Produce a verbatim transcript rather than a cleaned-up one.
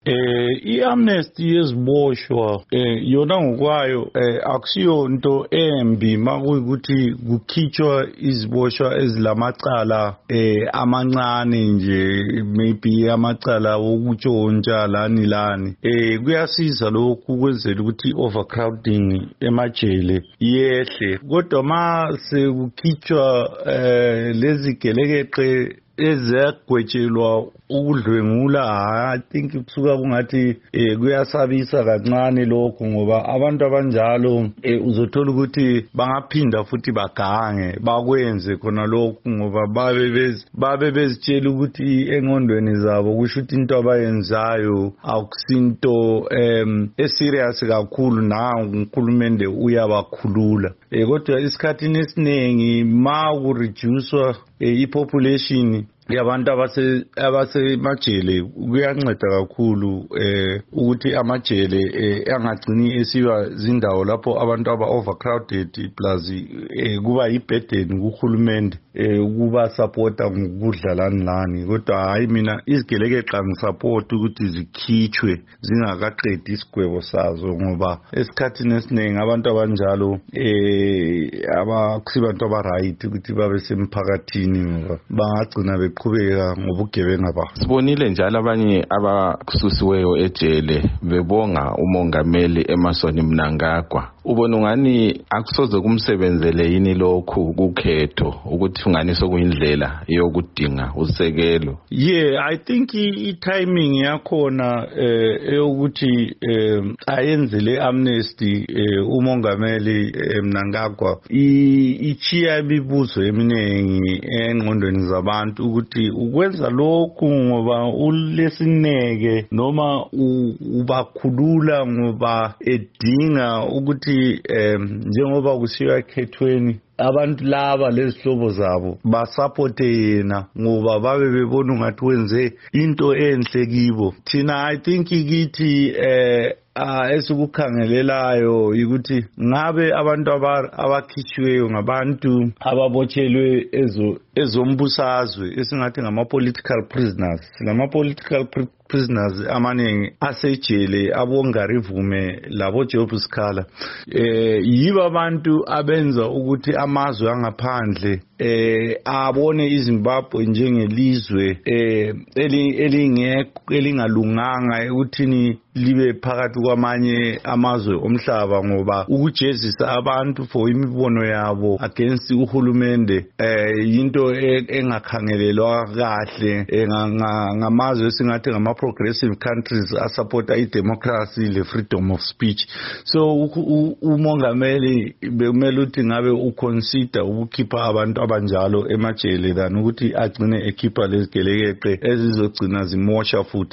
eh iamnesty yeziboshwa eh yona ngokwayo eh akusiyo into embi makuyikuthi kukhitshwa iziboshwa ezilamacala eh amancane nje maybe amacala wokutshontsha lani lani eh kuyasiza lokhu kwenzela ukuthi overcrowding emajele yehle kodwa ma sekukhitshwa eh lezi gelekeqe ezagwetshelwa ukudlwengula I think kusuka kungathi eh kuyasabisa kancane lokho ngoba abantu abanjalo eh uzothola ukuthi bangaphinda futhi bagange bakwenze khona lokho ngoba babe bez babe bezitshela ukuthi engqondweni zabo kusho ukuthi into abayenzayo akusinto em eserious kakhulu na uNkulunkulu uyabakhulula eh kodwa isikhathini esiningi ma ku reducewa ipopulation yabantu abase abasemajele kuyanceda kakhulu eh ukuthi amajele eh angagcini esiba zindawo lapho abantu aba overcrowded plus eh kuba iburden kuhulumende eh kuba supporta ngokudlalana lani kodwa hayi mina izigelekeqa ngisupport ukuthi zikhitshwe zingakaqedi isigwebo sazo ngoba esikhathini esiningi abantu abanjalo eh abakusibantu aba right ukuthi babe semphakathini ngoba bangagcina beqhubeka ngobugebenga ba. Sibonile njalo abanye abakususiweyo ejele bebonga umongameli Emmerson Mnangagwa. Ubona ungani akusoze kumsebenzele yini lokhu kukhetho ukuthi ungani sokuyindlela yokudinga usekelo? Yeah, I think i timing yakhona eh eyokuthi eh ayenzele amnesty eh umongameli Mnangagwa ichiya imibuzo eminingi engqondweni zabantu ukuthi ukwenza lokhu ngoba ulesineke noma ubakhulula ngoba edinga ukuthi njengoba kusiya ekhethweni abantu laba lezihlobo zabo basupport yena ngoba babe bebona ungathi wenze into enhle kibo. Thina I think ikithi eh ah esikukhangelelayo ukuthi ngabe abantu abakhishweyo ngabantu ababotshelwe ezo ezombusazwe esingathi ngama political prisoners lama political prisoners amaningi asejele abongarivume labo Job Sikhala eh yiba abantu abenza ukuthi amazwe angaphandle eh abone iZimbabwe njengelizwe eh elingekho elingalunganga ekuthini libe phakathi kwamanye amazwe omhlaba ngoba ukujezisa abantu for imibono yabo against uhulumende eh into engakhangelelwa kahle ngamazwe singathi ngama progressive countries asupport idemocracy le freedom of speech. So umongameli bekumele ukuthi ngabe uconsider ukukhipha abantu abanjalo emajele than ukuthi agcine ekhipha lezigelekeqe ezizogcina zimosha futhi.